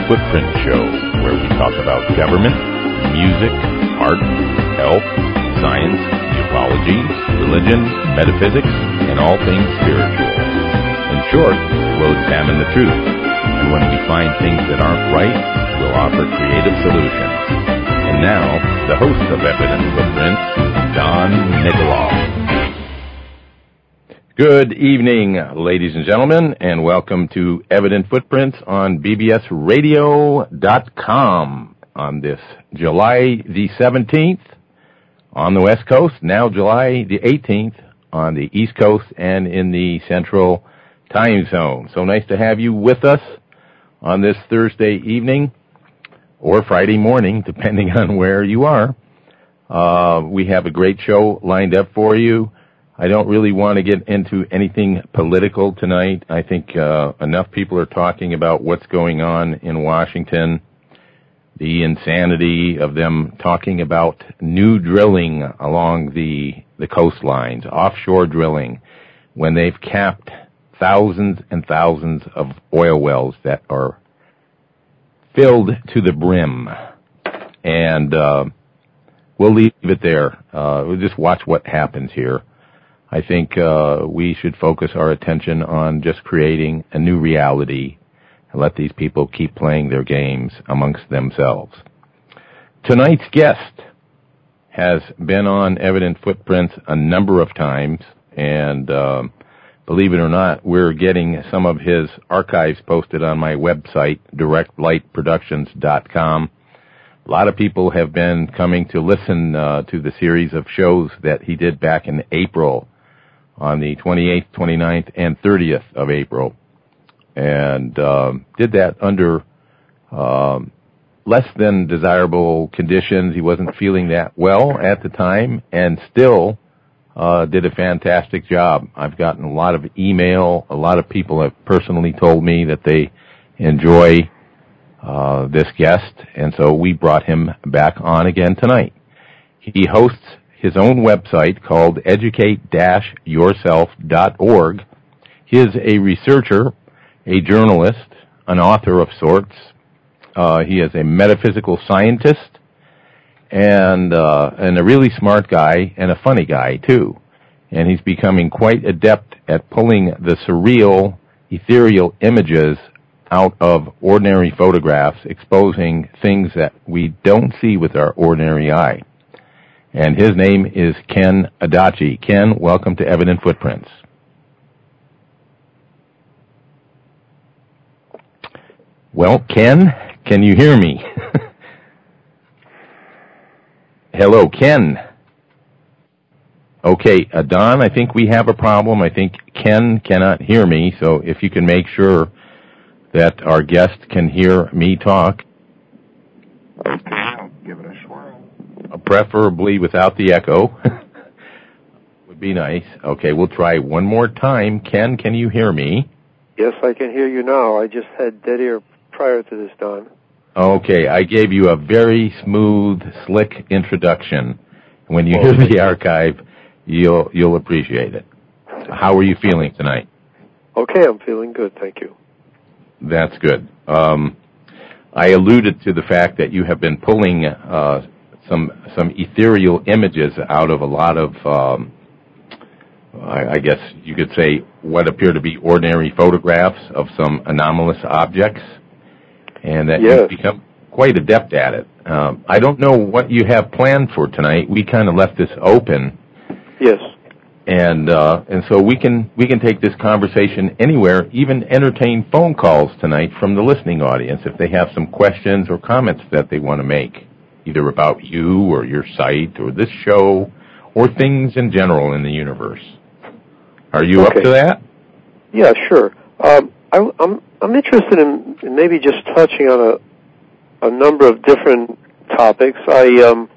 Footprint Show, where we talk about government, music, art, health, science, ufology, religion, metaphysics, and all things spiritual. In short, we'll examine the truth, and when we find things that aren't right, we'll offer creative solutions. And now, the host of Evident Footprints, Don Nikoloff. Good evening, ladies and gentlemen, and welcome to Evident Footprints on bbsradio.com on this July the 17th on the West Coast, now July the 18th on the East Coast and in the Central Time Zone. So nice to have you with us on this Thursday evening or Friday morning, depending on where you are. We have a great show lined up for you. I don't really want to get into anything political tonight. I think enough people are talking about what's going on in Washington, the insanity of them talking about new drilling along the coastlines, offshore drilling, when they've capped thousands and thousands of oil wells that are filled to the brim. And we'll leave it there. We'll just watch what happens here. I think we should focus our attention on just creating a new reality and let these people keep playing their games amongst themselves. Tonight's guest has been on Evident Footprints a number of times, and believe it or not, we're getting some of his archives posted on my website, directlightproductions.com. A lot of people have been coming to listen to the series of shows that he did back in April, on the 28th, 29th, and 30th of April, and did that under less than desirable conditions. He wasn't feeling that well at the time, and still did a fantastic job. I've gotten a lot of email. A lot of people have personally told me that they enjoy this guest, and so we brought him back on again tonight. He hosts his own website called educate-yourself.org. He is a researcher, a journalist, an author of sorts. He is a metaphysical scientist and a really smart guy and a funny guy, too. And he's becoming quite adept at pulling the surreal, ethereal images out of ordinary photographs, exposing things that we don't see with our ordinary eye. And his name is Ken Adachi. Ken, welcome to Evident Footprints. Well, Ken, can you hear me? Hello, Ken. Okay, Don, I think we have a problem. I think Ken cannot hear me, so if you can make sure that our guest can hear me talk. Okay, I'll give it a swirl. Preferably without the echo. Would be nice. Okay, we'll try one more time. Ken, can you hear me? Yes, I can hear you now. I just had dead ear prior to this, Don. Okay, I gave you a very smooth, slick introduction. When you hear the archive, you'll appreciate it. How are you feeling tonight? Okay, I'm feeling good, thank you. That's good. I alluded to the fact that you have been pulling some ethereal images out of a lot of, I guess you could say, what appear to be ordinary photographs of some anomalous objects, and that you've become quite adept at it. I don't know what you have planned for tonight. We kind of left this open. Yes. And so we can take this conversation anywhere, even entertain phone calls tonight from the listening audience if they have some questions or comments that they want to make, either about you or your site or this show or things in general in the universe. Are you up to that? Yeah, sure. I'm interested in maybe just touching on a number of different topics. I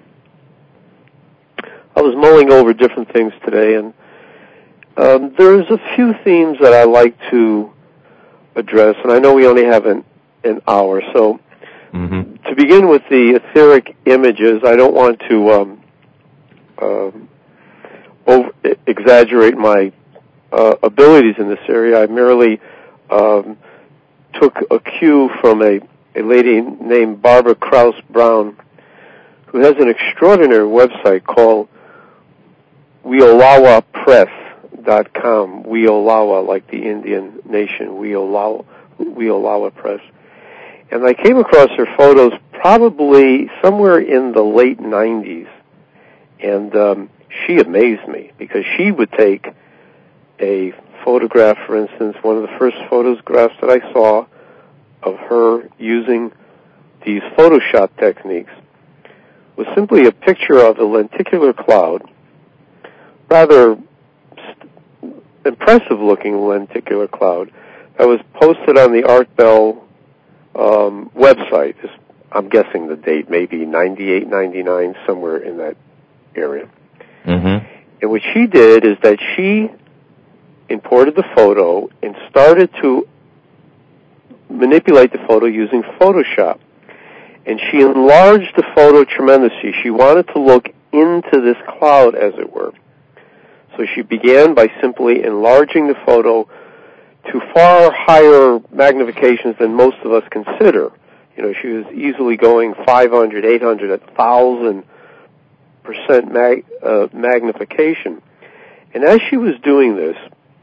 was mulling over different things today, and there's a few themes that I like to address, and I know we only have an hour, so to begin with the etheric images, I don't want to exaggerate my abilities in this area. I merely took a cue from a a lady named Barbara Krause Brown, who has an extraordinary website called WeOlawa.com. WeOlawa, like the Indian nation, WeOlawa Press. And I came across her photos probably somewhere in the late 90s. And she amazed me because she would take a photograph, for instance, one of the first photographs that I saw of her using these Photoshop techniques was simply a picture of a lenticular cloud, rather impressive-looking lenticular cloud that was posted on the Art Bell website. I'm guessing the date, maybe 98, 99, somewhere in that area. Mm-hmm. And what she did is that she imported the photo and started to manipulate the photo using Photoshop. And she enlarged the photo tremendously. She wanted to look into this cloud, as it were. So she began by simply enlarging the photo to far higher magnifications than most of us consider. You know, she was easily going 500, 800, 1,000% magnification. And as she was doing this,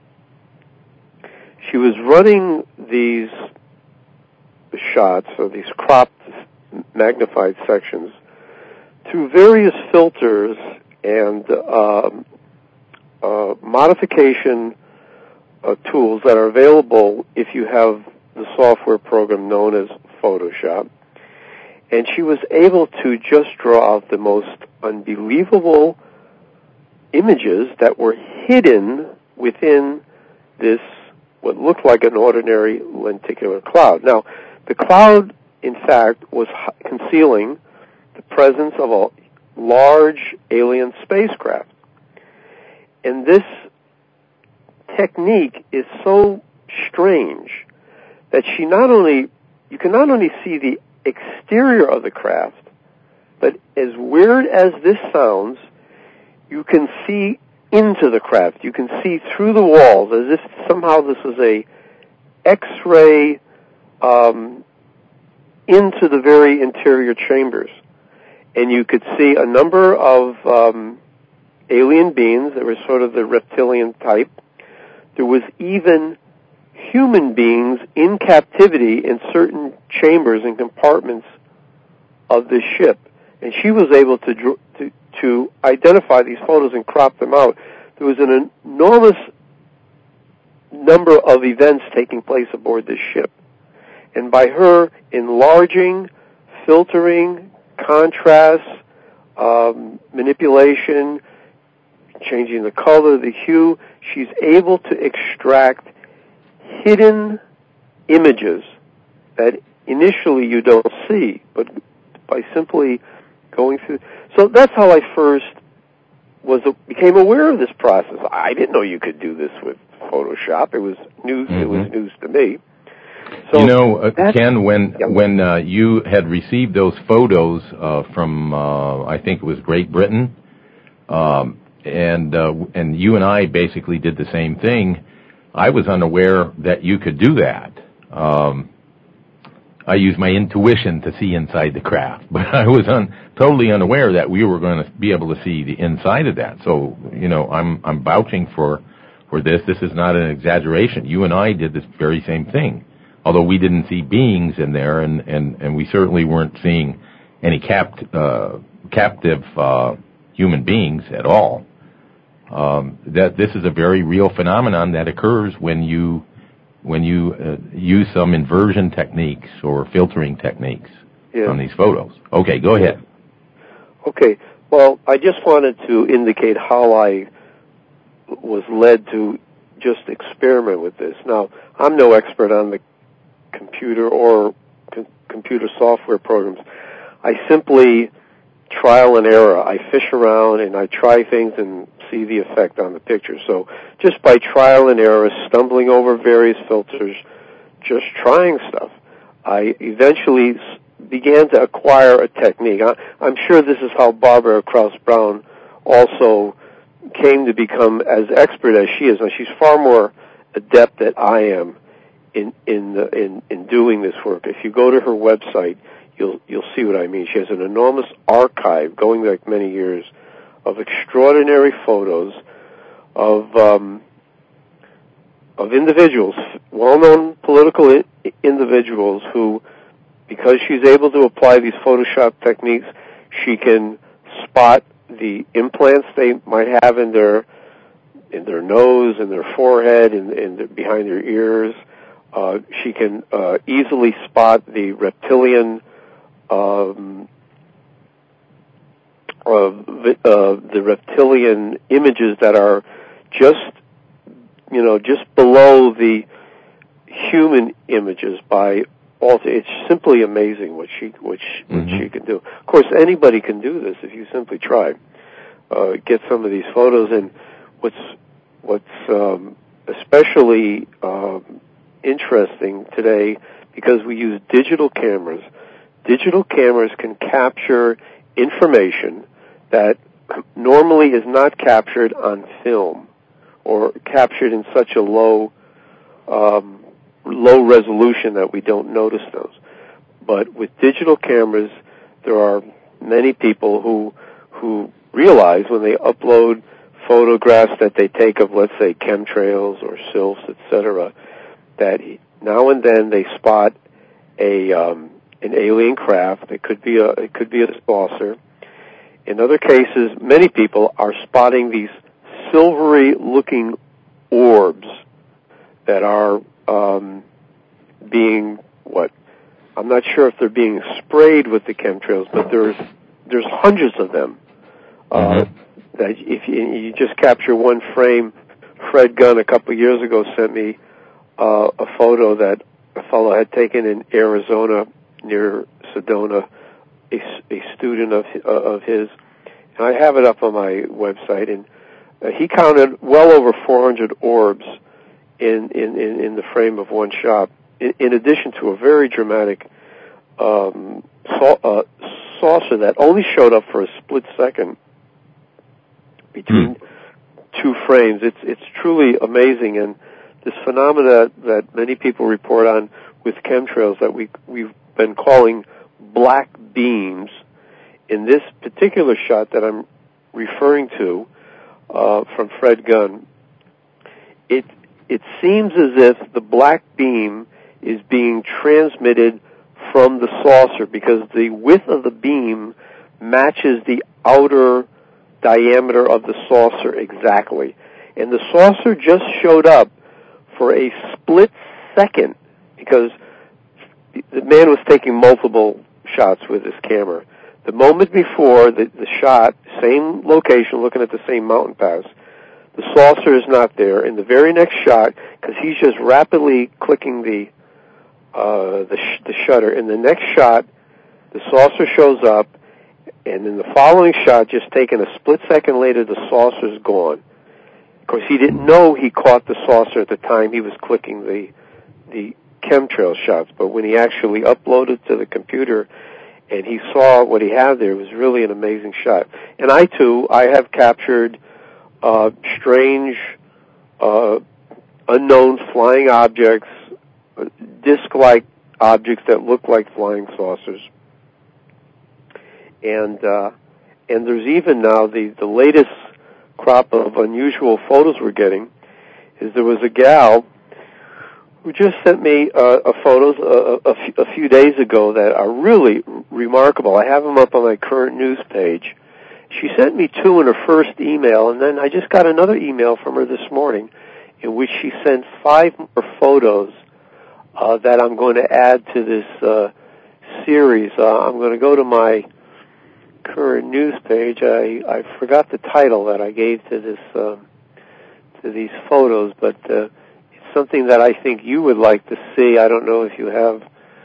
she was running these shots, or these cropped, magnified sections, through various filters and modification tools that are available if you have the software program known as Photoshop. And she was able to just draw out the most unbelievable images that were hidden within this, what looked like an ordinary lenticular cloud. Now, the cloud, in fact, was concealing the presence of a large alien spacecraft. And this technique is so strange that you can not only see the exterior of the craft, but as weird as this sounds, you can see into the craft. You can see through the walls, as if somehow this is a X-ray into the very interior chambers. And you could see a number of alien beings that were sort of the reptilian type. There was even human beings in captivity in certain chambers and compartments of the ship. And she was able to identify these photos and crop them out. There was an enormous number of events taking place aboard this ship. And by her enlarging, filtering, contrast, manipulation, changing the color, the hue, she's able to extract hidden images that initially you don't see, but by simply going through. So that's how I first became aware of this process. I didn't know you could do this with Photoshop. It was news. Mm-hmm. It was news to me. So you know, Ken, when you had received those photos from, I think it was Great Britain, and you and I basically did the same thing. I was unaware that you could do that. I used my intuition to see inside the craft, but I was totally unaware that we were going to be able to see the inside of that. So, you know, I'm vouching for this. This is not an exaggeration. You and I did this very same thing, although we didn't see beings in there, and we certainly weren't seeing any captive human beings at all. That this is a very real phenomenon that occurs when you use some inversion techniques or filtering techniques on these photos. Okay, go ahead. Okay, well, I just wanted to indicate how I was led to just experiment with this. Now, I'm no expert on the computer or computer software programs. I simply trial and error. I fish around and I try things and see the effect on the picture. So just by trial and error, stumbling over various filters, just trying stuff, I eventually began to acquire a technique. I'm sure this is how Barbara Krause Brown also came to become as expert as she is. Now, she's far more adept than I am in doing this work. If you go to her website, you'll see what I mean. She has an enormous archive going back many years of extraordinary photos of individuals, well-known political individuals who, because she's able to apply these Photoshop techniques, she can spot the implants they might have in their nose, in their forehead, behind their ears. She can easily spot the reptilian images that are just below the human images by also. It's simply amazing what she can do. Of course, anybody can do this if you simply try. Get some of these photos, and what's especially interesting today, because we use digital cameras. Digital cameras can capture information that normally is not captured on film, or captured in such a low resolution that we don't notice those. But with digital cameras, there are many people who realize when they upload photographs that they take of, let's say, chemtrails or sylphs, etc., that now and then they spot an alien craft. It could be a saucer. In other cases, many people are spotting these silvery-looking orbs that are being I'm not sure if they're being sprayed with the chemtrails, but there's hundreds of them. That if you just capture one frame. Fred Gunn a couple of years ago sent me a photo that a fellow had taken in Arizona near Sedona, a student of his, and I have it up on my website, and he counted well over 400 orbs in the frame of one shot, in addition to a very dramatic saucer that only showed up for a split second between two frames. It's truly amazing, and this phenomena that many people report on with chemtrails that we've been calling black beams. In this particular shot that I'm referring to from Fred Gunn, it seems as if the black beam is being transmitted from the saucer, because the width of the beam matches the outer diameter of the saucer exactly. And the saucer just showed up for a split second, because the man was taking multiple shots with his camera. The moment before the shot, same location, looking at the same mountain pass, the saucer is not there. In the very next shot, because he's just rapidly clicking the shutter, in the next shot, the saucer shows up, and in the following shot, just taken a split second later, the saucer's gone. Of course, he didn't know he caught the saucer at the time he was clicking the chemtrail shots, but when he actually uploaded to the computer and he saw what he had there, it was really an amazing shot. And I have captured strange, unknown flying objects, disc-like objects that look like flying saucers. And there's even now the latest crop of unusual photos we're getting is there was a gal who just sent me photos a few days ago that are really remarkable. I have them up on my current news page. She sent me two in her first email, and then I just got another email from her this morning in which she sent 5 more photos that I'm going to add to this series. I'm going to go to my current news page. I forgot the title that I gave to this to these photos, but it's something that I think you would like to see. I don't know if you have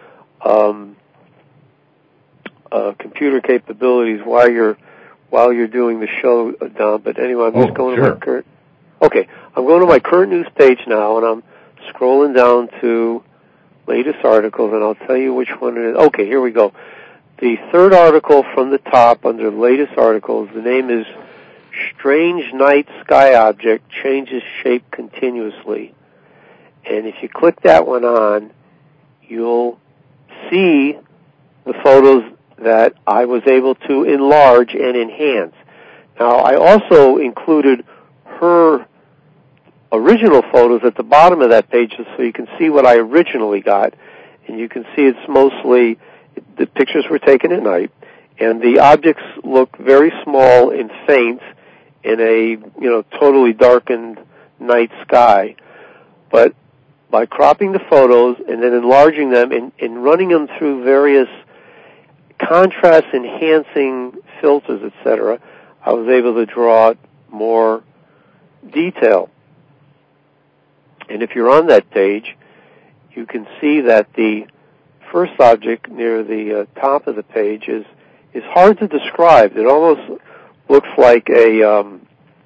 computer capabilities while you're doing the show, Don. But anyway, I'm just going to my current. Okay, I'm going to my current news page now, and I'm scrolling down to latest articles, and I'll tell you which one it is. Okay, here we go. The third article from the top under latest articles, the name is Strange Night Sky Object Changes Shape Continuously. And if you click that one on, you'll see the photos that I was able to enlarge and enhance. Now, I also included her original photos at the bottom of that page so you can see what I originally got. And you can see it's mostly, the pictures were taken at night, and the objects look very small and faint in a, totally darkened night sky. But by cropping the photos and then enlarging them and running them through various contrast-enhancing filters, etc., I was able to draw more detail. And if you're on that page, you can see that the first object near the top of the page is hard to describe. It almost looks like a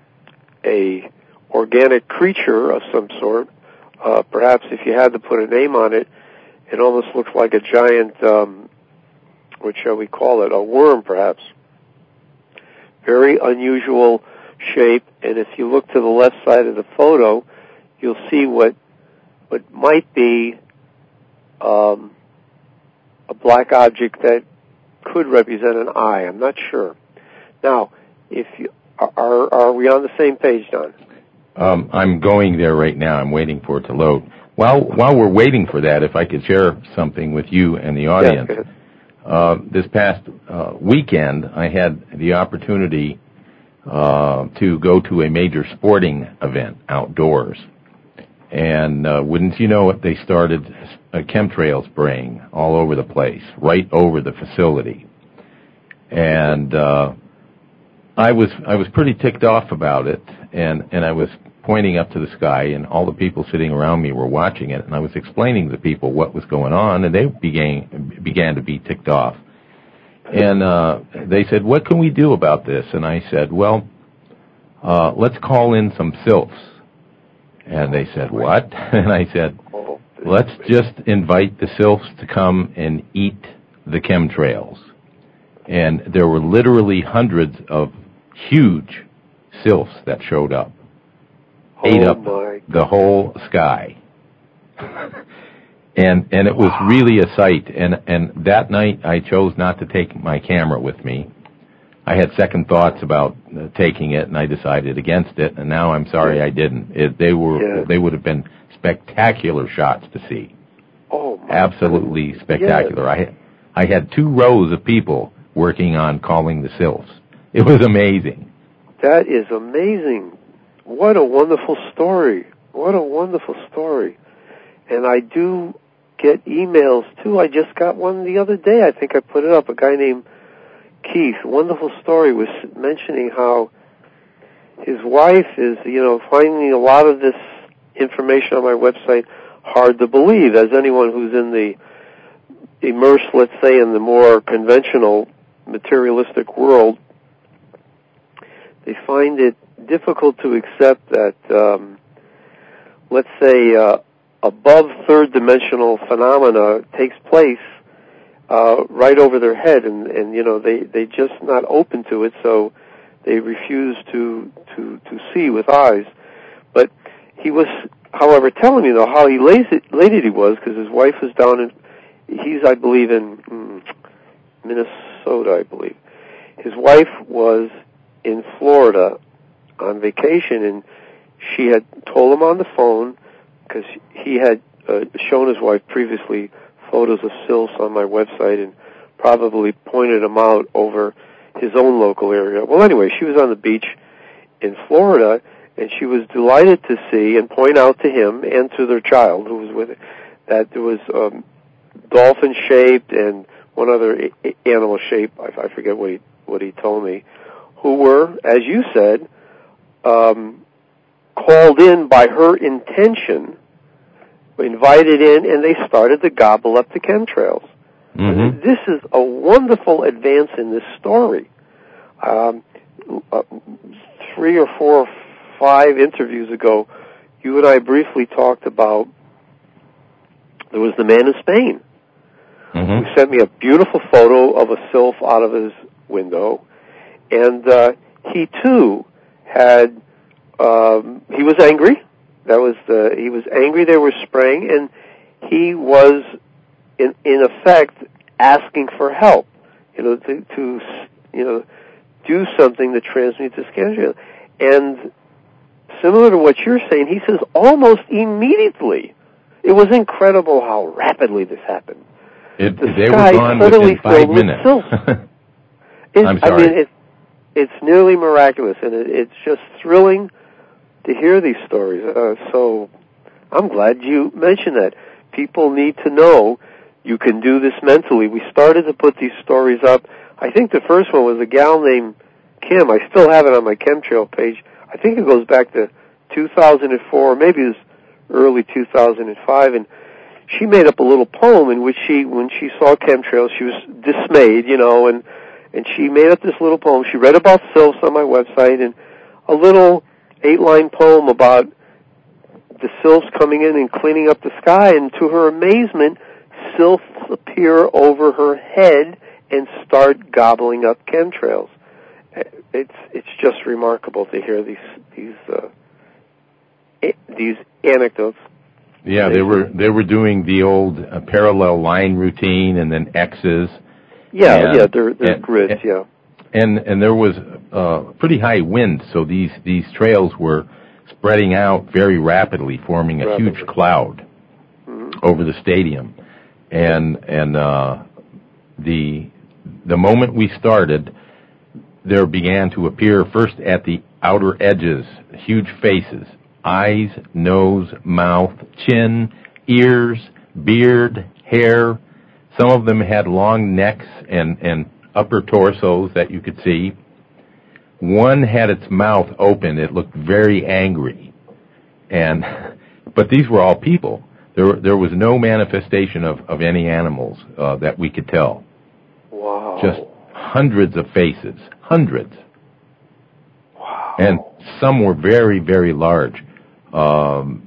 organic creature of some sort. Perhaps if you had to put a name on it, it almost looks like a giant, what shall we call it, a worm perhaps. Very unusual shape, and if you look to the left side of the photo, you'll see what might be a black object that could represent an eye. I'm not sure. Now, if you are we on the same page, Don? I'm going there right now. I'm waiting for it to load. While we're waiting for that, if I could share something with you and the audience. Yes, this past weekend, I had the opportunity to go to a major sporting event outdoors. And wouldn't you know it, they started chemtrail spraying all over the place, right over the facility. And I was pretty ticked off about it, and I was pointing up to the sky, and all the people sitting around me were watching it, and I was explaining to people what was going on, and they began to be ticked off. And they said, "What can we do about this?" And I said, "Well, let's call in some sylphs." And they said, "What?" And I said, "Let's just invite the sylphs to come and eat the chemtrails." And there were literally hundreds of huge sylphs that showed up, ate up the whole sky. And it was really a sight. And that night I chose not to take my camera with me. I had second thoughts about taking it, and I decided against it. And now I'm sorry I didn't. They would have been spectacular shots to see. Oh, absolutely spectacular. Yes. I had 2 rows of people working on calling the sylphs. It was amazing. That is amazing. What a wonderful story. What a wonderful story. And I do get emails, too. I just got one the other day. I think I put it up. A guy named Keith, wonderful story, was mentioning how his wife is, finding a lot of this information on my website hard to believe, as anyone who's immersed, let's say, in the more conventional materialistic world. They find it difficult to accept that, let's say, above third-dimensional phenomena takes place right over their head, and they just not open to it, so they refuse to see with eyes. But he was, however, telling me, though, how elated he was, because his wife was down in, he's, I believe, in Minnesota, I believe. His wife was in Florida on vacation, and she had told him on the phone, because he had shown his wife previously photos of sylphs on my website and probably pointed them out over his own local area. Well, anyway, she was on the beach in Florida, and she was delighted to see and point out to him and to their child, who was with it, that there was dolphin-shaped and one other animal shape, I forget what he told me, who were, as you said, called in by her intention, invited in, and they started to gobble up the chemtrails. Mm-hmm. This is a wonderful advance in this story. 3 or 4 or 5 interviews ago, you and I briefly talked about, there was the man in Spain who sent me a beautiful photo of a sylph out of his window, and he too had, he was angry He was angry they were spraying, and he was, in effect, asking for help. To do something that transmutes this chemtrail. And similar to what you're saying, he says almost immediately. It was incredible how rapidly this happened. They were gone within 5 minutes. I'm sorry. I mean, it's nearly miraculous, and it's just thrilling to hear these stories. So I'm glad you mentioned that. People need to know you can do this mentally. We started to put these stories up. I think the first one was a gal named Kim. I still have it on my chemtrail page. I think it goes back to 2004, maybe it was early 2005, and she made up a little poem in which when she saw chemtrails, she was dismayed, and she made up this little poem. She read about sylphs on my website, and a little 8-line poem about the sylphs coming in and cleaning up the sky, and to her amazement, sylphs appear over her head and start gobbling up chemtrails. It's just remarkable to hear these anecdotes. Yeah, they were doing the old parallel line routine and then X's. Yeah, they're grids. Yeah, and there was pretty high wind, so these trails were spreading out very rapidly, forming a huge cloud over the stadium. And the moment we started, there began to appear first at the outer edges huge faces, eyes, nose, mouth, chin, ears, beard, hair. Some of them had long necks and upper torsos that you could see. One had its mouth open. It looked very angry. But these were all people. There was no manifestation of any animals that we could tell. Wow. Just hundreds of faces. Hundreds. Wow. And some were very, very large. I'm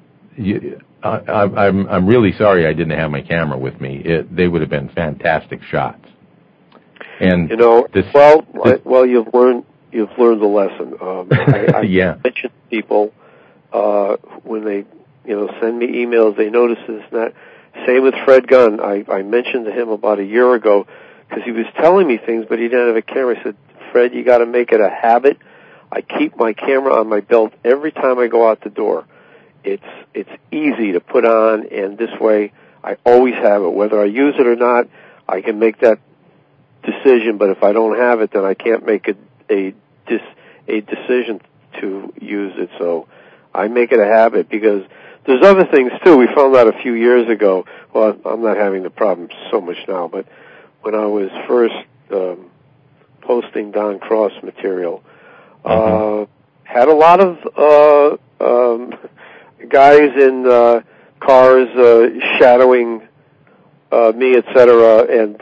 really sorry I didn't have my camera with me. They would have been fantastic shots. And well, you've learned the lesson. I mention people when they send me emails. They notice this and that. Same with Fred Gunn. I mentioned to him about a year ago because he was telling me things, but he didn't have a camera. I said, Fred, you got to make it a habit. I keep my camera on my belt every time I go out the door. It's easy to put on, and this way I always have it. Whether I use it or not, I can make that decision. But if I don't have it, then I can't make a decision to use it. So I make it a habit because there's other things too. We found out a few years ago. Well, I'm not having the problem so much now, but when I was first posting Don Cross material, had a lot of guys in cars shadowing me, etc. And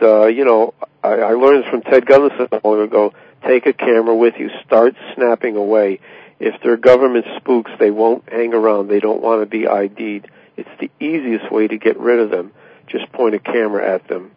I learned from Ted Gunn a while ago: take a camera with you, start snapping away. If they're government spooks, they won't hang around. They don't want to be ID'd. It's the easiest way to get rid of them. Just point a camera at them.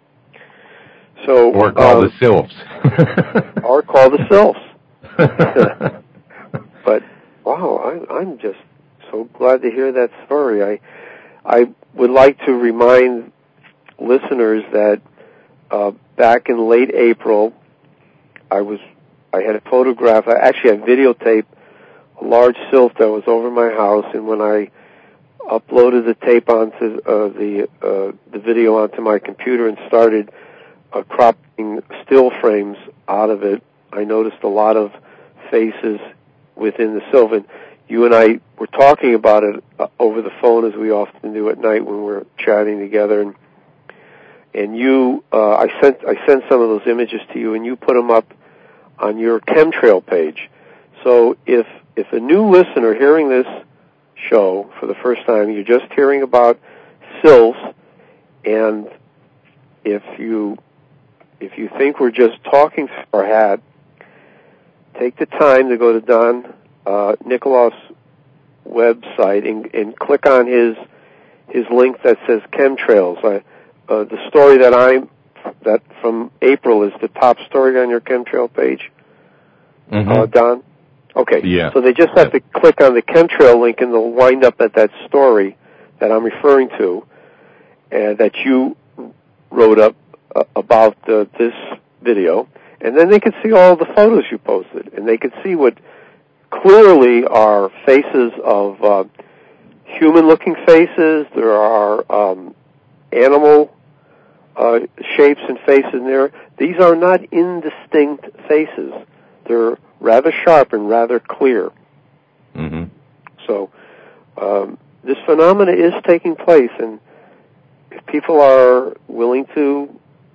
So, or call the sylphs. Or call the sylphs. But wow, I'm just so glad to hear that story. I would like to remind listeners that back in late April, I had a photograph. I videotaped a large sylph that was over my house, and when I uploaded the tape onto the video onto my computer and started cropping still frames out of it, I noticed a lot of faces within the sylph. And you and I were talking about it over the phone, as we often do at night when we're chatting together. And you, I sent some of those images to you, and you put them up on your chemtrail page. So if a new listener hearing this show for the first time, you're just hearing about sylphs, and if you think we're just talking through our hat, take the time to go to Don Nikoloff's website and click on his link that says chemtrails. The story that from April is the top story on your chemtrail page, Don. Okay. Yeah. So they just have to click on the chemtrail link and they'll wind up at that story that I'm referring to, and that you wrote up about this video, and then they can see all the photos you posted, and they can see what clearly are faces of human-looking faces. There are animal shapes and faces in there. These are not indistinct faces. They're rather sharp and rather clear. Mm-hmm. So this phenomena is taking place, and if people are willing to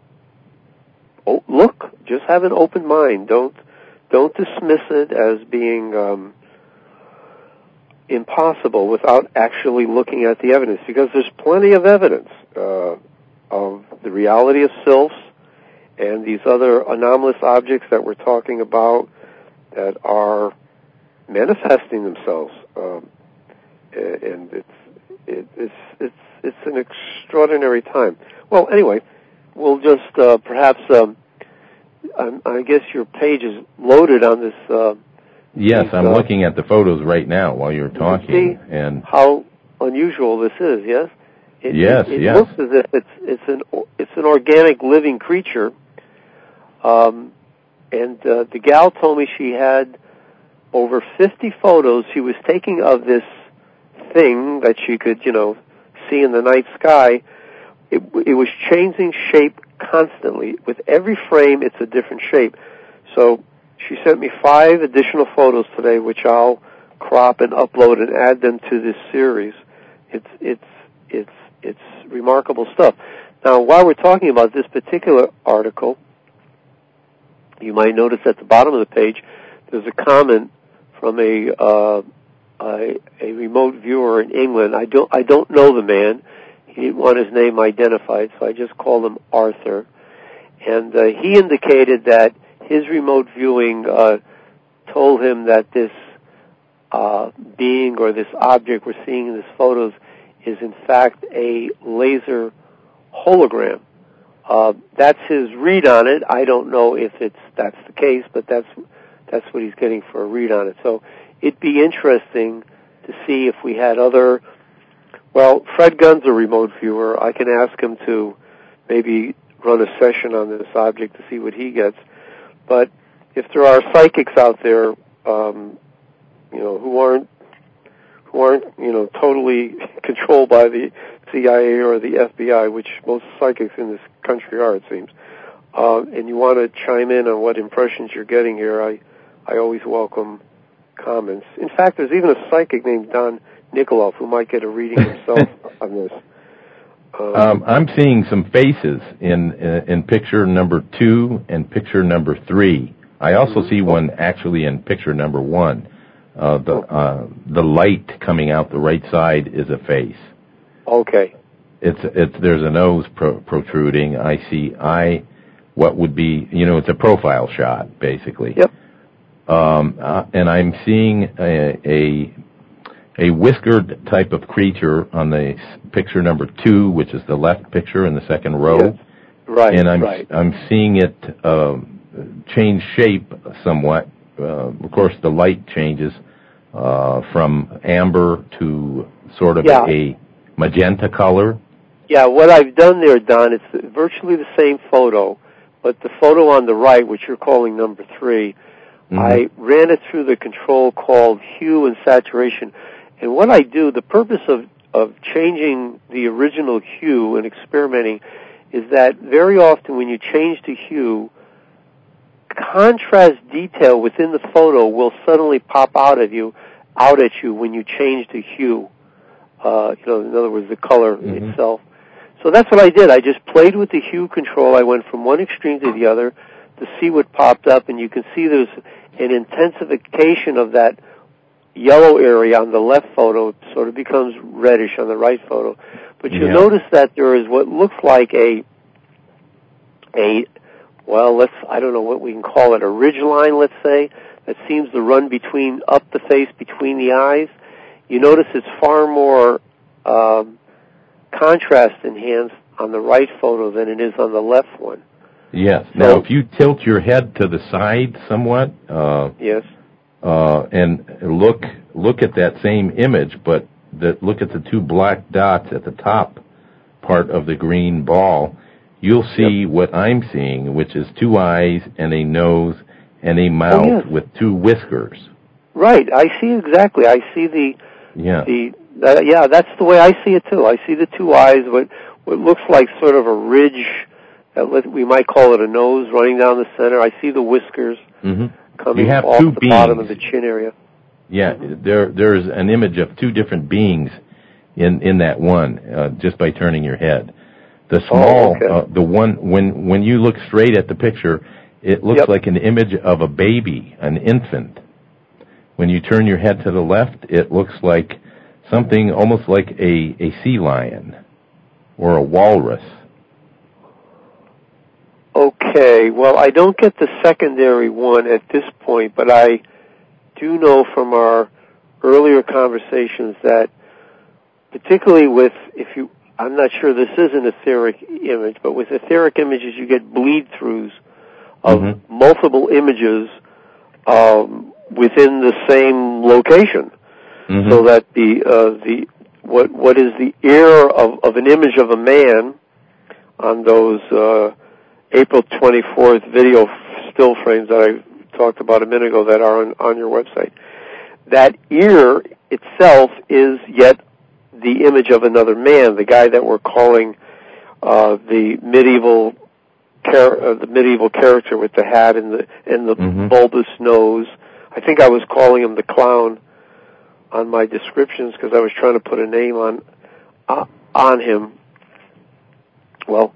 look, just have an open mind. Don't dismiss it as being impossible without actually looking at the evidence, because there's plenty of evidence of the reality of sylphs and these other anomalous objects that we're talking about that are manifesting themselves, and it's an extraordinary time. Well, anyway, we'll just perhaps. I guess your page is loaded on this. Yes, I'm looking at the photos right now while you're talking. You see and how unusual this is. Yes. It looks as if it's an organic living creature. And the gal told me she had over 50 photos she was taking of this thing that she could, see in the night sky. It was changing shape constantly. With every frame, it's a different shape. So she sent me 5 additional photos today, which I'll crop and upload and add them to this series. It's remarkable stuff. Now, while we're talking about this particular article, you might notice at the bottom of the page there's a comment from a remote viewer in England. I don't know the man. He didn't want his name identified, so I just called him Arthur. And he indicated that his remote viewing told him that this being or this object we're seeing in these photos is in fact a laser hologram. That's his read on it. I don't know if that's the case, but that's what he's getting for a read on it. So it'd be interesting to see if we had other. Well, Fred Gunn's a remote viewer. I can ask him to maybe run a session on this object to see what he gets. But if there are psychics out there, who aren't totally controlled by the CIA or the FBI, which most psychics in this country are, it seems, and you want to chime in on what impressions you're getting here, I always welcome comments. In fact, there's even a psychic named Don Nikolov who might get a reading himself on this. I'm seeing some faces in picture number 2 and picture number 3. I also see one actually in picture number 1. The light coming out the right side is a face. Okay. There's a nose protruding. I see what would be, it's a profile shot basically. Yep. And I'm seeing a whiskered type of creature on the picture number 2, which is the left picture in the second row. Yes. Right. And I'm seeing it change shape somewhat. Of course, the light changes from amber to sort of a magenta color. Yeah, what I've done there, Don, it's virtually the same photo, but the photo on the right, which you're calling number 3, I ran it through the control called hue and saturation. And what I do, the purpose of changing the original hue and experimenting is that very often when you change the hue, contrast detail within the photo will suddenly pop out at you when you change the hue. In other words, the color itself. So that's what I did. I just played with the hue control. I went from one extreme to the other to see what popped up, and you can see there's an intensification of that yellow area on the left photo. It sort of becomes reddish on the right photo. But you notice that there is what looks like I don't know what we can call it, a ridge line, let's say, that seems to run up the face between the eyes. You notice it's far more contrast enhanced on the right photo than it is on the left one. Yes. Now, if you tilt your head to the side somewhat, yes, and look at that same image, but look at the two black dots at the top part of the green ball, you'll see what I'm seeing, which is two eyes and a nose and a mouth with two whiskers. Right, I see exactly. I see that's the way I see it too. I see the two eyes, what looks like sort of a ridge, we might call it a nose running down the center. I see the whiskers coming off the bottom of the chin area. Yeah, there's an image of two different beings in that one, just by turning your head. The small, the one, when you look straight at the picture, it looks like an image of a baby, an infant. When you turn your head to the left, it looks like something almost like a sea lion or a walrus. Okay, well, I don't get the secondary one at this point, but I do know from our earlier conversations that particularly with, I'm not sure this is an etheric image, but with etheric images you get bleed-throughs of multiple images within the same location, so that what is the ear of an image of a man on those April 24th video still frames that I talked about a minute ago that are on your website, that ear itself is yet the image of another man, the guy that we're calling the medieval character with the hat and the bulbous nose. I think I was calling him the clown on my descriptions because I was trying to put a name on him. Well,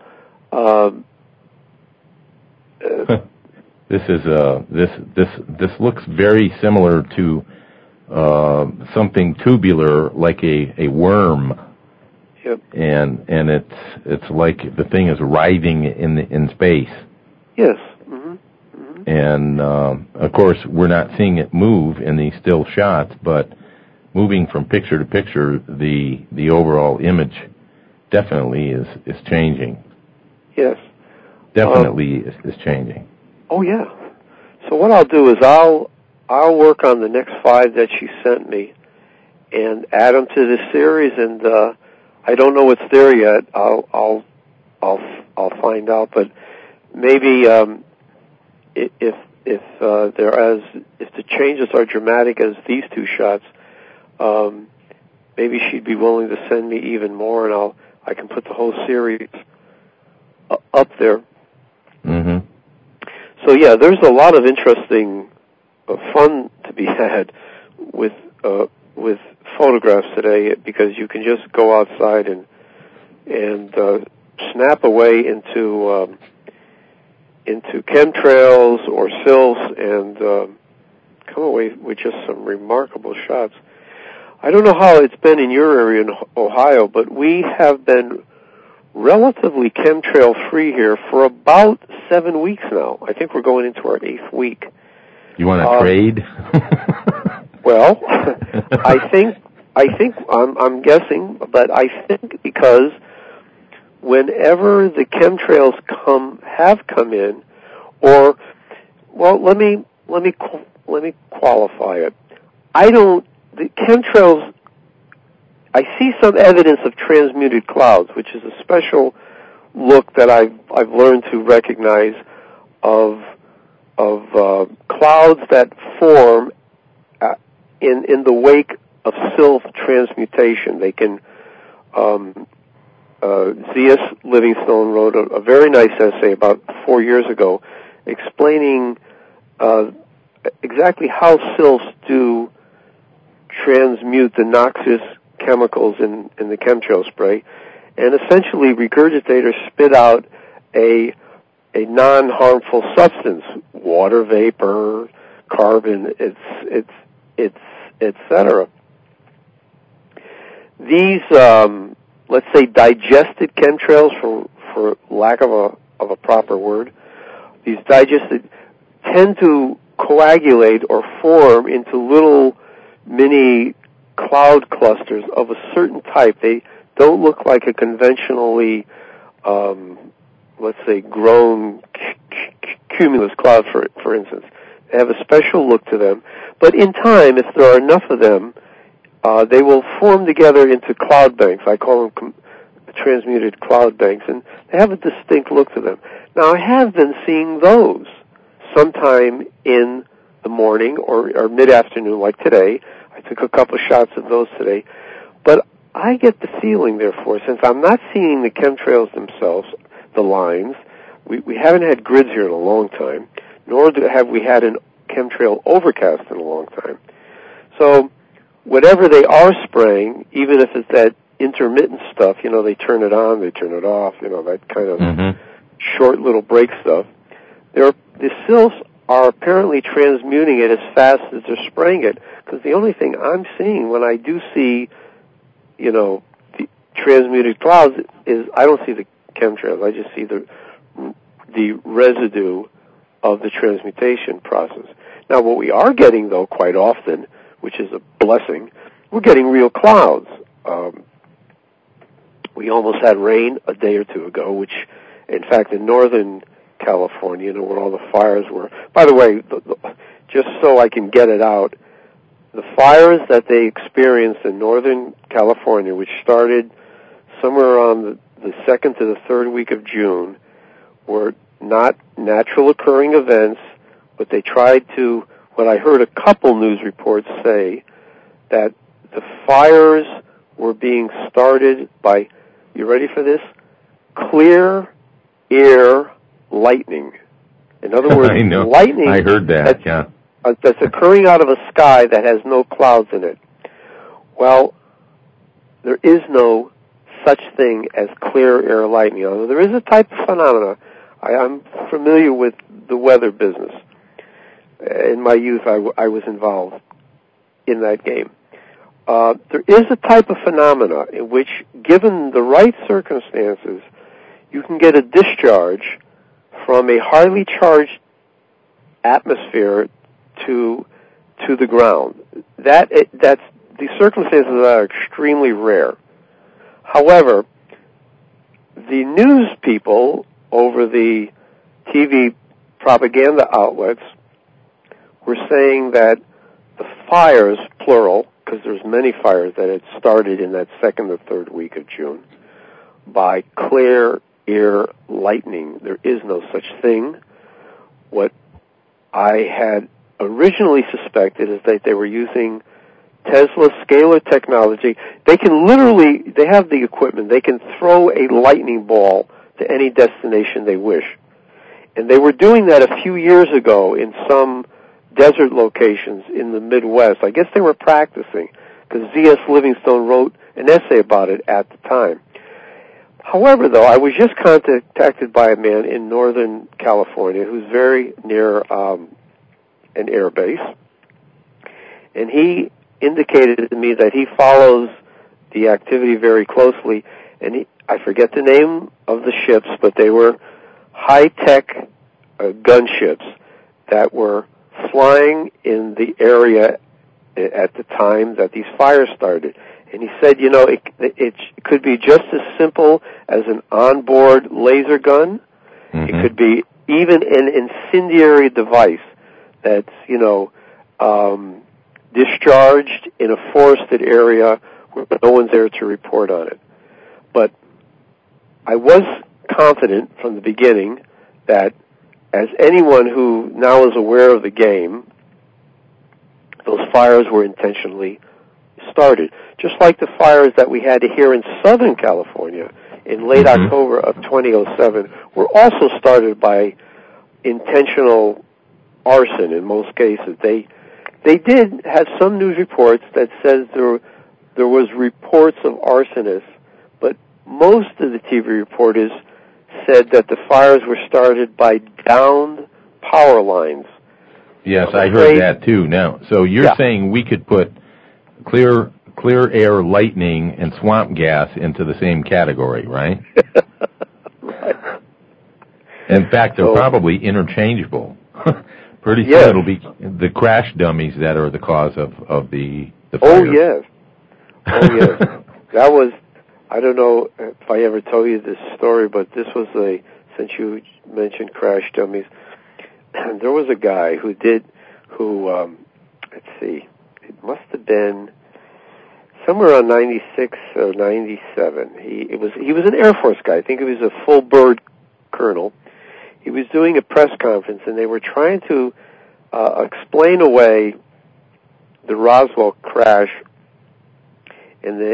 this looks very similar to something tubular, like a worm. Yep. And it's like the thing is writhing in space. Yes. And of course, we're not seeing it move in these still shots, but moving from picture to picture, the overall image definitely is changing. Yes. Definitely is changing. Oh yeah. So what I'll do is I'll work on the next 5 that you sent me and add them to this series, and I don't know what's there yet. I'll find out, but maybe if the changes are dramatic as these 2 shots, maybe she'd be willing to send me even more, and I can put the whole series up there. So yeah, there's a lot of interesting fun to be had with photographs today, because you can just go outside and snap away into chemtrails or sylphs and come away with just some remarkable shots. I don't know how it's been in your area in Ohio, but we have been relatively chemtrail-free here for about 7 weeks now. I think we're going into our 8th week. You want to trade? Well, I think I'm guessing, but I think because whenever the chemtrails have come in, or let me qualify it. The chemtrails, I see some evidence of transmuted clouds, which is a special look that I've learned to recognize of clouds that form in the wake of sylph transmutation. They can Z.S. Livingstone wrote a very nice essay about 4 years ago explaining exactly how sylphs do transmute the noxious chemicals in the chemtrail spray, and essentially regurgitate or spit out a non-harmful substance, water vapor, carbon, etc. These, let's say, digested chemtrails, for lack of a proper word, these digested tend to coagulate or form into little mini cloud clusters of a certain type. They don't look like a conventionally, let's say, grown cumulus cloud, for instance. have a special look to them. But in time, if there are enough of them, they will form together into cloud banks. I call them transmuted cloud banks, and they have a distinct look to them. Now, I have been seeing those sometime in the morning or mid-afternoon, like today. I took a couple shots of those today. But I get the feeling, therefore, since I'm not seeing the chemtrails themselves, the lines, we haven't had grids here in a long time, nor have we had a chemtrail overcast in a long time. So whatever they are spraying, even if it's that intermittent stuff, they turn it on, they turn it off, that kind of short little break stuff, the cells are apparently transmuting it as fast as they're spraying it, because the only thing I'm seeing when I do see, the transmuted clouds is I don't see the chemtrails. I just see the residue of the transmutation process. Now, what we are getting, though, quite often, which is a blessing, we're getting real clouds. We almost had rain a day or two ago, which, in fact, in Northern California, where all the fires were. By the way, just so I can get it out, the fires that they experienced in Northern California, which started somewhere around the second to the third week of June, were not natural occurring events, but they tried to, what I heard a couple news reports say, that the fires were being started by, you ready for this? Clear air lightning. In other words, I know. lightning. I heard that, yeah. That's occurring out of a sky that has no clouds in it. Well, there is no such thing as clear air lightning. Although there is a type of phenomena. I'm familiar with the weather business. In my youth, I was involved in that game. There is a type of phenomena in which, given the right circumstances, you can get a discharge from a highly charged atmosphere to the ground. That's the circumstances are extremely rare. However, the news people over the TV propaganda outlets were saying that the fires, plural, because there's many fires that had started in that second or third week of June, by clear air lightning. There is no such thing. What I had originally suspected is that they were using Tesla scalar technology. They can literally, they have the equipment, they can throw a lightning ball to any destination they wish. And they were doing that a few years ago in some desert locations in the Midwest. I guess they were practicing, because Z.S. Livingstone wrote an essay about it at the time. However, though, I was just contacted by a man in Northern California who's very near an air base, and he indicated to me that he follows the activity very closely, and I forget the name of the ships, but they were high-tech gunships that were flying in the area at the time that these fires started. And he said, it could be just as simple as an onboard laser gun. Mm-hmm. It could be even an incendiary device that's, discharged in a forested area where no one's there to report on it. But I was confident from the beginning that, as anyone who now is aware of the game, those fires were intentionally started. Just like the fires that we had here in Southern California in late October of 2007 were also started by intentional arson in most cases. They did have some news reports that says there was reports of arsonists, but most of the TV reporters said that the fires were started by downed power lines. Yes, I heard that too. Now, so you're saying we could put clear air lightning and swamp gas into the same category, right? Right. In fact, they're probably interchangeable. Pretty soon it'll be the crash dummies that are the cause of the fire. Oh, yes. That was, I don't know if I ever told you this story, but this was since you mentioned crash dummies, there was a guy who did, who, let's see, it must have been somewhere around 96 or 97. He was an Air Force guy. I think he was a full bird colonel. He was doing a press conference, and they were trying to explain away the Roswell crash. And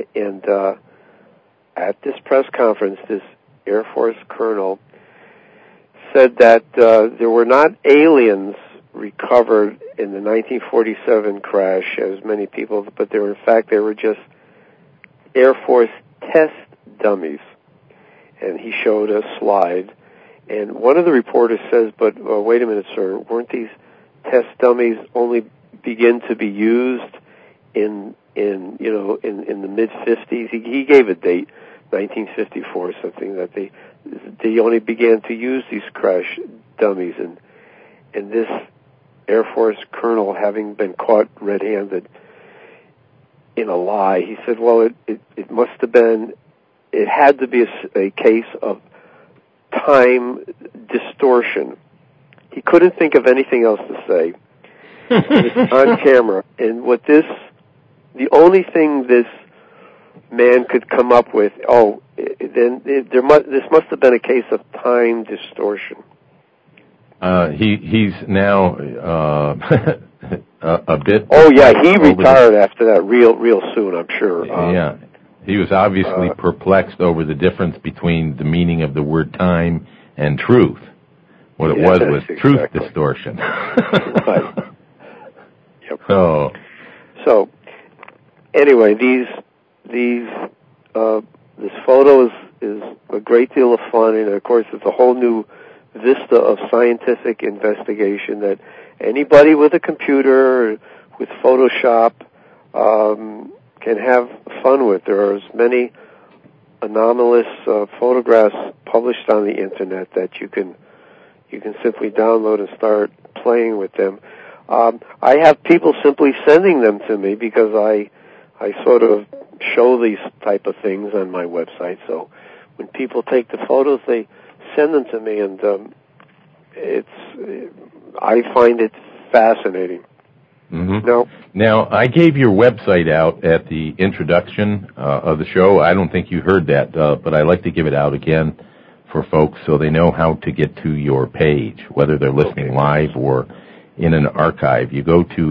at this press conference, this Air Force colonel said that there were not aliens recovered in the 1947 crash, as many people, but they were just Air Force test dummies. And he showed a slide, and one of the reporters says, "But wait a minute, sir, weren't these test dummies only begin to be used in the mid-50s?" He gave a date, 1954 or something, that they only began to use these crash dummies, and this Air Force colonel, having been caught red-handed in a lie, he said, well, it must have been, it had to be a case of time distortion. He couldn't think of anything else to say. It's on camera. And the only thing this man could come up with, this must have been a case of time distortion. He's now a bit. Oh yeah, he retired after that real soon, I'm sure. Yeah, he was obviously perplexed over the difference between the meaning of the word time and truth. What it was truth distortion. Right. Yep. Oh. So anyway, this photo is a great deal of fun, and of course it's a whole new vista of scientific investigation that anybody with a computer, with Photoshop, can have fun with. There are as many anomalous photographs published on the internet that you can simply download and start playing with them. I have people simply sending them to me because I sort of show these type of things on my website. So when people take the photos, they send them to me, and I find it fascinating. Mm-hmm. Now, I gave your website out at the introduction of the show. I don't think you heard that, but I like to give it out again for folks so they know how to get to your page, whether they're listening live or in an archive. You go to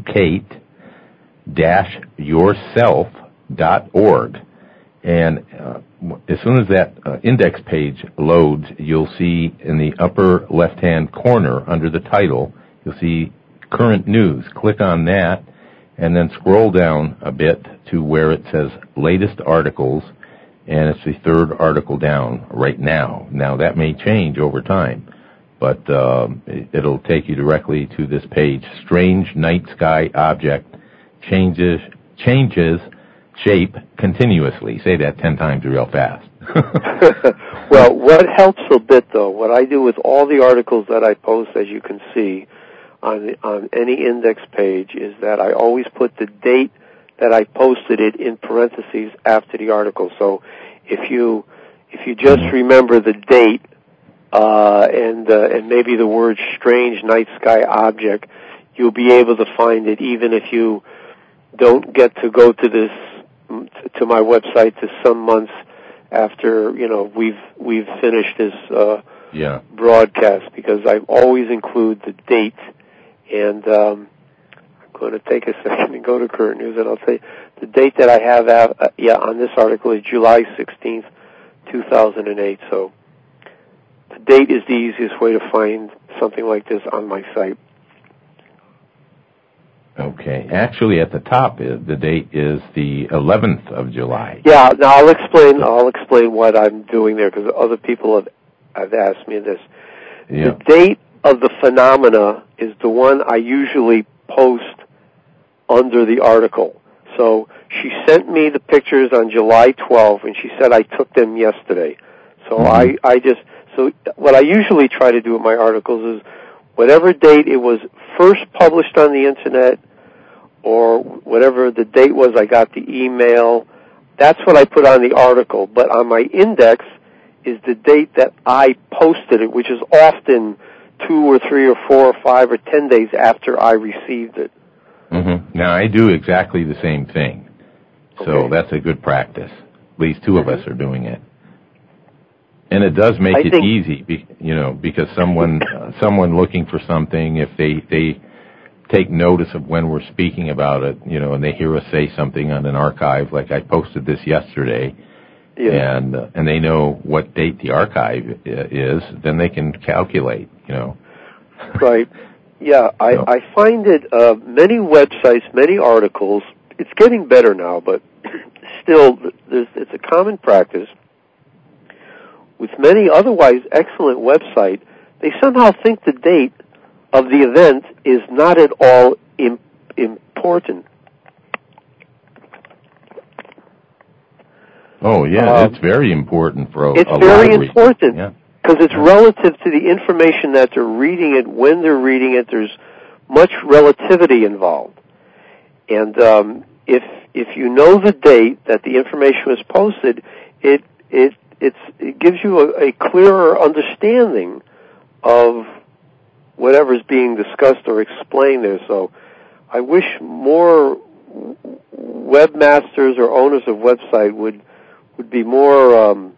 educate-yourself.org, and as soon as that index page loads, you'll see in the upper left-hand corner under the title, you'll see current news. Click on that, and then scroll down a bit to where it says latest articles, and it's the third article down right now. Now, that may change over time, but it'll take you directly to this page. Strange night sky object changes shape continuously. Say that 10 times real fast. Well, what helps a bit, though, what I do with all the articles that I post, as you can see, on any index page, is that I always put the date that I posted it in parentheses after the article. So if you just remember the date and maybe the word strange night sky object, you'll be able to find it even if you don't get to go to my website to some months after we've finished this broadcast, because I always include the date. And I'm going to take a second and go to current news, and I'll say the date that I have on this article is July 16th, 2008. So the date is the easiest way to find something like this on my site. Okay. Actually, at the top, the date is the 11th of July. Yeah. Now I'll explain what I'm doing there, because other people have asked me this. Yeah. The date of the phenomena is the one I usually post under the article. So she sent me the pictures on July 12th, and she said I took them yesterday. So so what I usually try to do with my articles is whatever date it was first published on the internet, or whatever the date was I got the email, that's what I put on the article. But on my index is the date that I posted it, which is often 2 or 3 or 4 or 5 or 10 days after I received it. Mm-hmm. Now, I do exactly the same thing. So that's a good practice. At least two of us are doing it. And it does make it easy, because someone looking for something, if they take notice of when we're speaking about it, and they hear us say something on an archive, like I posted this yesterday, and they know what date the archive is, then they can calculate, Right. Yeah, I find it, many websites, many articles, it's getting better now, but still, it's a common practice. With many otherwise excellent websites, they somehow think the date of the event is not at all important. Oh, yeah, it's very important for a lot of reasons. It's very important because it's relative to the information that they're reading it, when they're reading it. There's much relativity involved. And if you know the date that the information was posted, it gives you a clearer understanding of whatever's being discussed or explained there. So I wish more webmasters or owners of website would be more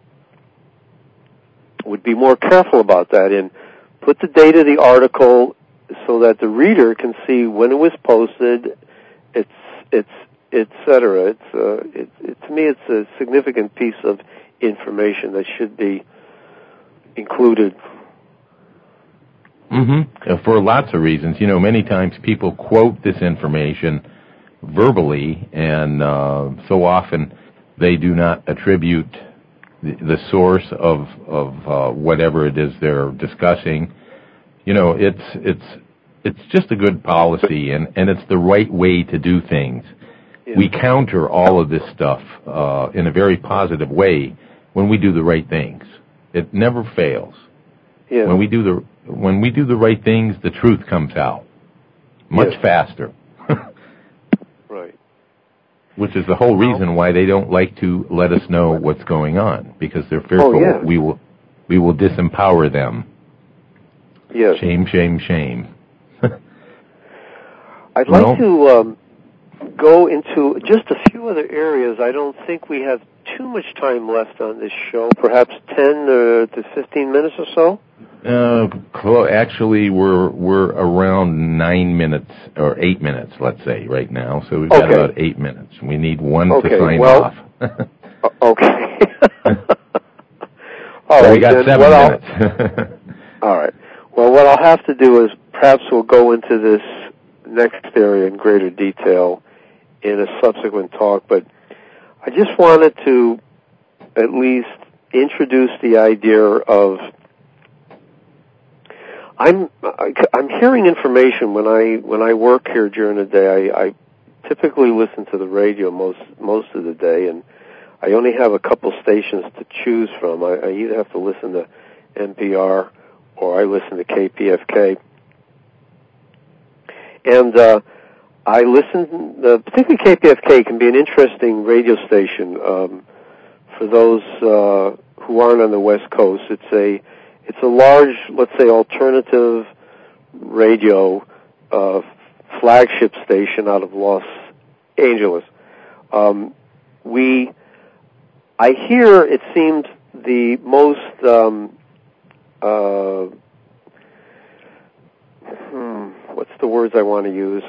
careful about that and put the date of the article so that the reader can see when it was posted, etc. To me, it's a significant piece of information that should be included. Mm-hmm. For lots of reasons. Many times people quote this information verbally, and so often they do not attribute the source of whatever it is they're discussing. It's just a good policy, and it's the right way to do things. Yeah. We counter all of this stuff in a very positive way when we do the right things. It never fails. Yeah. When we do the right things, the truth comes out much faster. Right. Which is the whole reason why they don't like to let us know what's going on, because they're fearful we will disempower them. Yes. Shame, shame, shame. I'd like to go into just a few other areas. I don't think we have too much time left on this show, perhaps 10 to 15 minutes or so? Actually, we're around 9 minutes, or 8 minutes, let's say, right now. So we've got about 8 minutes. We need one to sign off. Okay. All right, we got 7 minutes. All right. Well, what I'll have to do is perhaps we'll go into this next area in greater detail in a subsequent talk, but I just wanted to at least introduce the idea of I'm hearing information when I work here during the day. I typically listen to the radio most of the day, and I only have a couple stations to choose from. I either have to listen to NPR or I listen to KPFK. And I listen, particularly KPFK can be an interesting radio station for those who aren't on the West Coast. It's a large, let's say, alternative radio flagship station out of Los Angeles. I hear, it seems, the most what's the words I want to use?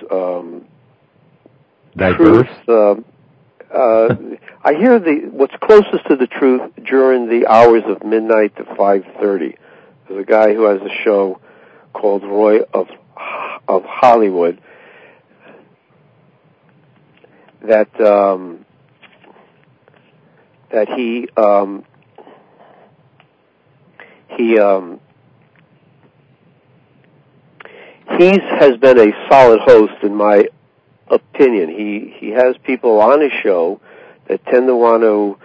Diverse. Truth. I hear what's closest to the truth during the hours of midnight to 5:30. There's a guy who has a show called Roy of Hollywood that he has been a solid host in my opinion. He has people on his show that tend to want to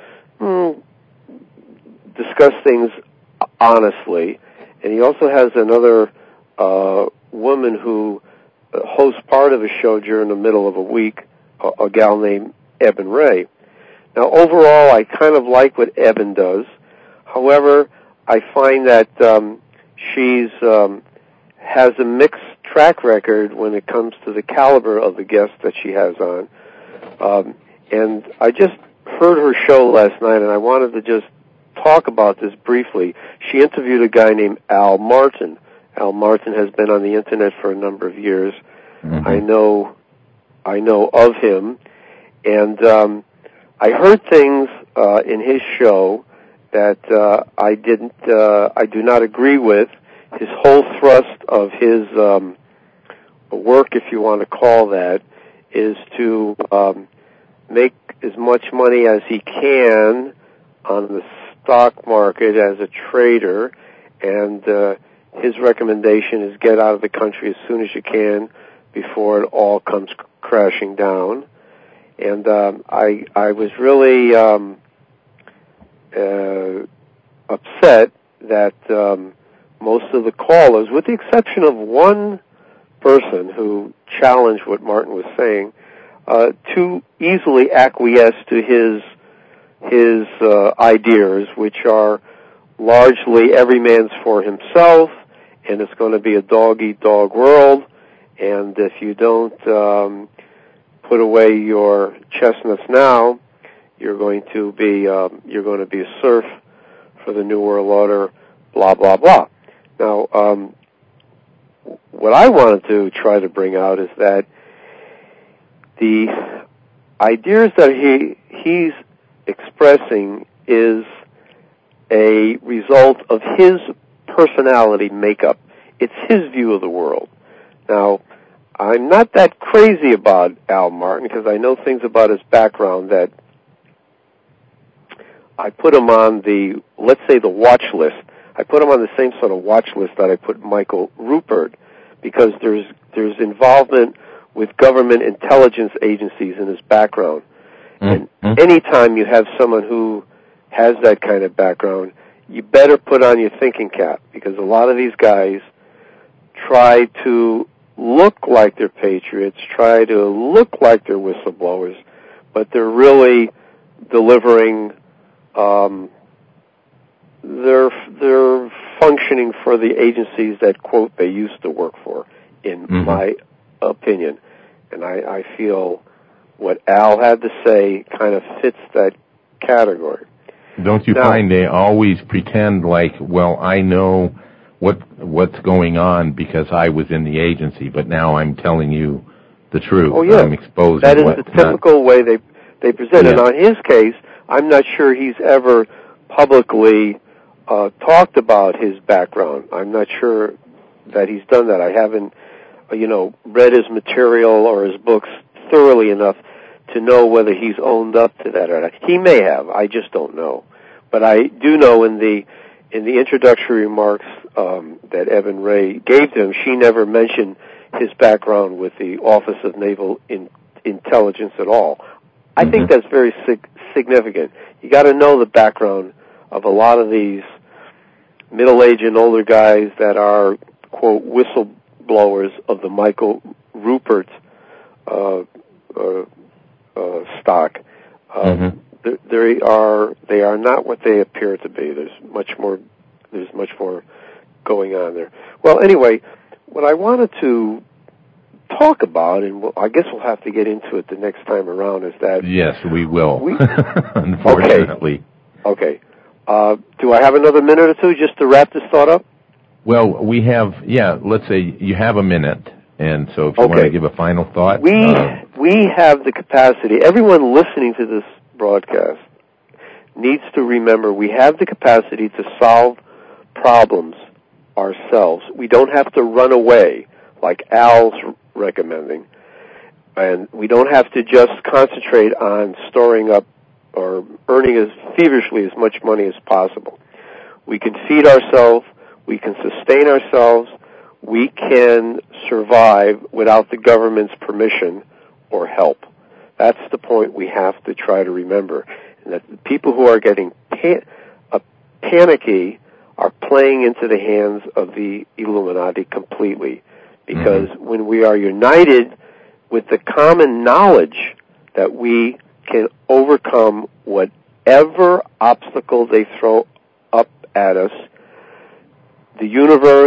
discuss things honestly, and he also has another woman who hosts part of a show during the middle of a week, a gal named Eben Ray. Now, overall, I kind of like what Eben does. However, I find that she's has a mixed track record when it comes to the caliber of the guests that she has on. And I just heard her show last night, and I wanted to just talk about this briefly. She interviewed a guy named Al Martin. Al Martin has been on the Internet for a number of years. Mm-hmm. I know of him, and I heard things in his show that I do not agree with. His whole thrust of his work, if you want to call that, is to make as much money as he can on the stock market as a trader, and his recommendation is get out of the country as soon as you can before it all comes crashing down. And I was really upset that most of the callers, with the exception of one person who challenged what Martin was saying, too easily acquiesced to his ideas, which are largely every man's for himself, and it's going to be a dog-eat-dog world, and if you don't put away your chestnuts now, you're going to be a serf for the New World Order, blah, blah, blah. Now, what I wanted to try to bring out is that the ideas that he's expressing is a result of his personality makeup. It's his view of the world. Now, I'm not that crazy about Al Martin because I know things about his background that I put him on the, let's say, the watch list. I put him on the same sort of watch list that I put Michael Ruppert, because there's involvement with government intelligence agencies in his background. Mm-hmm. And anytime you have someone who has that kind of background, you better put on your thinking cap, because a lot of these guys try to look like they're patriots, try to look like they're whistleblowers, but they're really delivering, they're functioning for the agencies that, quote, they used to work for, in my opinion. And I feel what Al had to say kind of fits that category. Don't you find they always pretend like, well, I know what's going on because I was in the agency, but now I'm telling you the truth. Oh, yeah. I'm exposing that is the typical way they present it. Yeah. And on his case, I'm not sure he's ever publicly talked about his background. I'm not sure that he's done that. I haven't, read his material or his books thoroughly enough to know whether he's owned up to that or not. He may have. I just don't know. But I do know in the introductory remarks that Evan Ray gave to him, she never mentioned his background with the Office of Naval Intelligence at all. I think that's very significant. You got to know the background of a lot of these middle-aged and older guys that are, quote, whistleblowers of the Michael Ruppert stock. They are not what they appear to be. There's much more going on there. Well, anyway, what I wanted to talk about, and I guess we'll have to get into it the next time around, is that... Yes, we will, unfortunately. Okay. Do I have another minute or two just to wrap this thought up? Well, we have, let's say you have a minute, and so if you want to give a final thought... We have the capacity, everyone listening to this broadcast needs to remember we have the capacity to solve problems ourselves. We don't have to run away like Al's recommending, and we don't have to just concentrate on storing up or earning as feverishly as much money as possible. We can feed ourselves, we can sustain ourselves, we can survive without the government's permission or help. That's the point we have to try to remember. And that the people who are getting panicky are playing into the hands of the Illuminati completely. Because when we are united with the common knowledge that we can overcome whatever obstacle they throw up at us, the universe,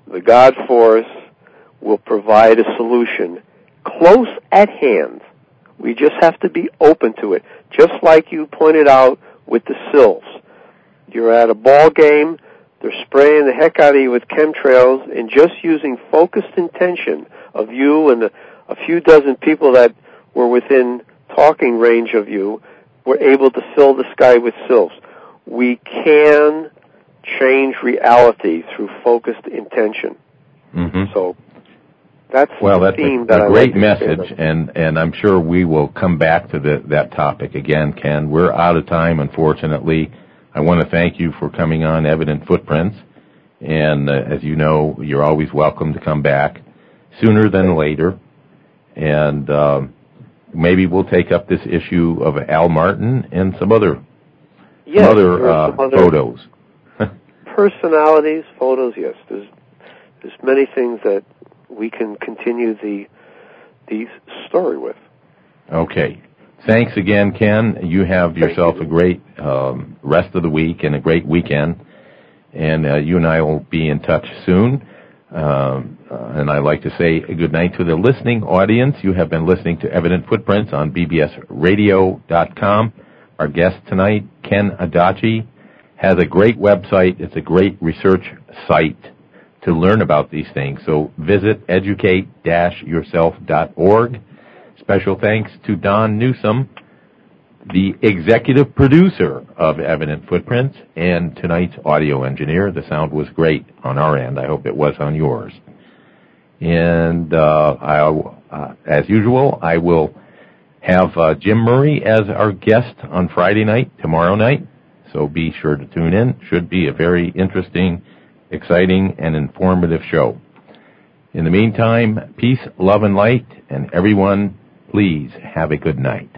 the God Force will provide a solution close at hand. We just have to be open to it. Just like you pointed out with the sills. You're at a ball game, they're spraying the heck out of you with chemtrails, and just using focused intention of you and a few dozen people that were within talking range of you were able to fill the sky with sills. We can change reality through focused intention. Mm-hmm. So that's the theme that's a great message, and I'm sure we will come back to that topic again, Ken. We're out of time, unfortunately. I want to thank you for coming on Evident Footprints, and as you know, you're always welcome to come back sooner than later, and maybe we'll take up this issue of Al Martin and some other photos. Personalities, photos, yes. There's many things that we can continue the story with. Okay. Thanks again, Ken. You have yourself a great rest of the week and a great weekend. And you and I will be in touch soon. And I'd like to say a good night to the listening audience. You have been listening to Evident Footprints on bbsradio.com. Our guest tonight, Ken Adachi, has a great website. It's a great research site to learn about these things. So visit educate-yourself.org. Special thanks to Don Newsom, the executive producer of Evident Footprints, and tonight's audio engineer. The sound was great on our end. I hope it was on yours. And as usual, I will have Jim Murray as our guest on Friday night, tomorrow night. So be sure to tune in. Should be a very interesting, exciting, and informative show. In the meantime, peace, love, and light, and everyone, please have a good night.